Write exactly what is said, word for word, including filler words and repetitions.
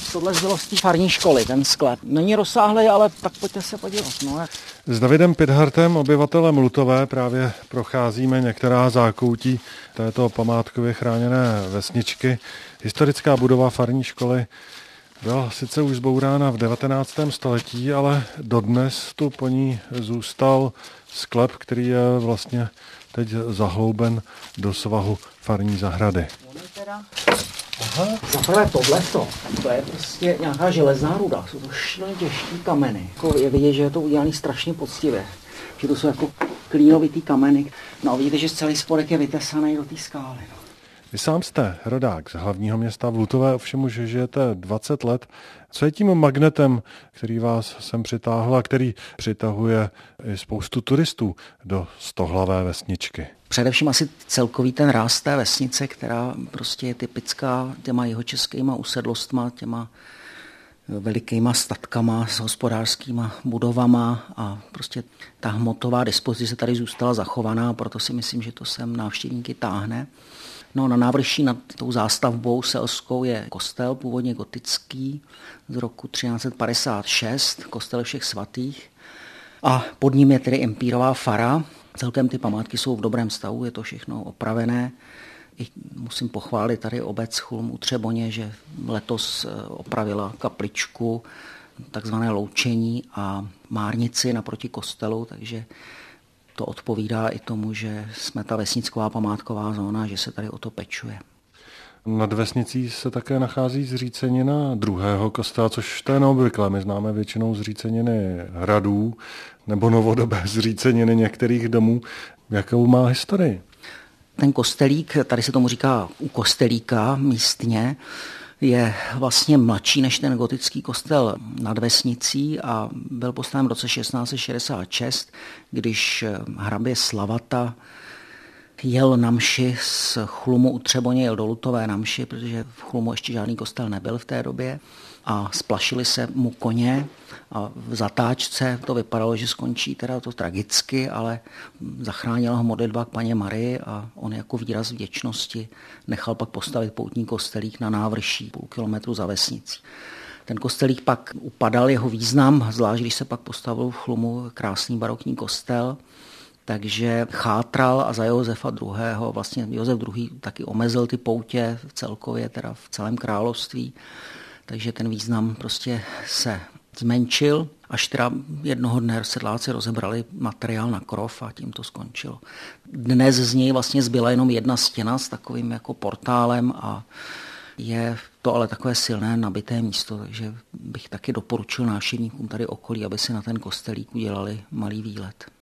Tohle zbylo z té farní školy, ten sklep. Není rozsáhlý, ale tak pojďte se podívat. No. S Davidem Pidhartem, obyvatelem Lutové, právě procházíme některá zákoutí této památkově chráněné vesničky. Historická budova farní školy byla sice už zbourána v devatenáctém století, ale dodnes tu po ní zůstal sklep, který je vlastně teď zahlouben do svahu farní zahrady. Aha. Zaprvé tohleto, to je prostě nějaká železná ruda, jsou to šíleně těžký kameny. Jako je vidět, že je to udělané strašně poctivě, že to jsou jako klínovitý kameny. No a vidíte, že celý spodek je vytesaný do té skály. No. Vy sám jste rodák z hlavního města v Lutové, ovšem už žijete dvacet let. Co je tím magnetem, který vás sem přitáhl a který přitahuje i spoustu turistů do stohlavé vesničky? Především asi celkový ten ráz té vesnice, která prostě je typická těma jihočeskýma usedlostma, těma velikýma statkama s hospodářskýma budovama a prostě ta hmotová dispozice tady zůstala zachovaná, proto si myslím, že to sem návštěvníky táhne. No, na návrší nad tou zástavbou selskou je kostel, původně gotický, z roku třináct set padesát šest, kostel všech svatých. A pod ním je tedy empírová fara. Celkem ty památky jsou v dobrém stavu, je to všechno opravené. I musím pochválit tady obec Chlum u Třeboně, že letos opravila kapličku, takzvané loučení a márnici naproti kostelu, takže to odpovídá i tomu, že jsme ta vesnicková památková zóna, že se tady o to pečuje. Nad vesnicí se také nachází zřícenina druhého kostela, což to je neobvyklé. My známe většinou zříceniny hradů nebo novodobé zříceniny některých domů. Jakou má historii? Ten kostelík, tady se tomu říká u kostelíka místně, je vlastně mladší než ten gotický kostel nad vesnicí a byl postaven v roce šestnáct set šedesát šest, když hrabě Slavata jel na mši z Chlumu u Třeboně, jel do Lutové na mši, protože v Chlumu ještě žádný kostel nebyl v té době a splašili se mu koně a v zatáčce to vypadalo, že skončí teda to tragicky, ale zachránila ho modlitba k Panně Marii a on jako výraz vděčnosti nechal pak postavit poutní kostelík na návrší půl kilometru za vesnicí. Ten kostelík pak upadal, jeho význam, zvlášť když se pak postavil v Chlumu krásný barokní kostel, takže chátral a za Josefa druhého. Vlastně Josef druhý. taky omezil ty poutě celkově, teda v celém království, takže ten význam prostě se zmenšil, až teda jednoho dne sedláci rozebrali materiál na krov a tím to skončilo. Dnes z něj vlastně zbyla jenom jedna stěna s takovým jako portálem a je to ale takové silné nabité místo, takže bych taky doporučil návštěvníkům tady okolí, aby si na ten kostelík udělali malý výlet.